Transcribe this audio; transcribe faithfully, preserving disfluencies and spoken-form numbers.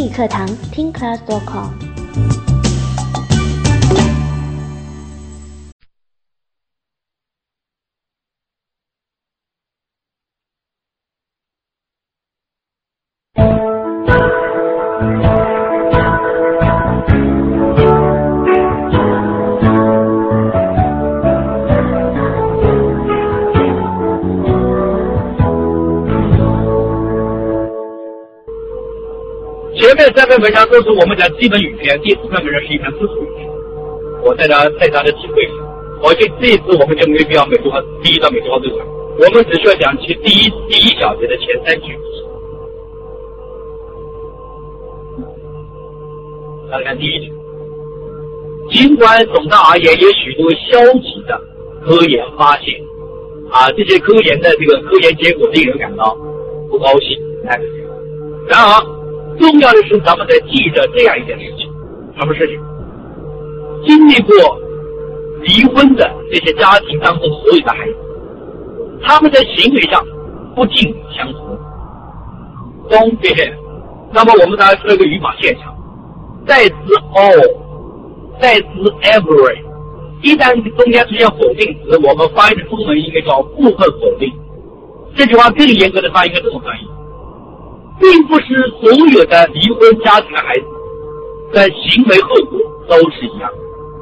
理课堂听 class 点 com。 前面三篇文章都是我们讲基本语言，第四篇文章是一篇基础语言。我在大在大家体会一下，而且这一次我们就没必要每句话第一到每句话都讲，我们只需要讲其第一第一小节的前三句。来看第一句，尽管总的而言有许多消极的科研发现，啊，这些科研的这个科研结果令人感到不高兴。然而，重要的是，咱们得记着这样一件事情，什么事情？经历过离婚的这些家庭当中所有的孩子，他们在行为上不尽相同。don't be here。那么我们大家说一个语法现象，在之 all， 在之 every， 一旦中间出现否定词，我们翻译的中文应该叫部分否定。这句话更严格的翻译应该这么翻译。并不是所有的离婚家庭的孩子的行为后果都是一样的。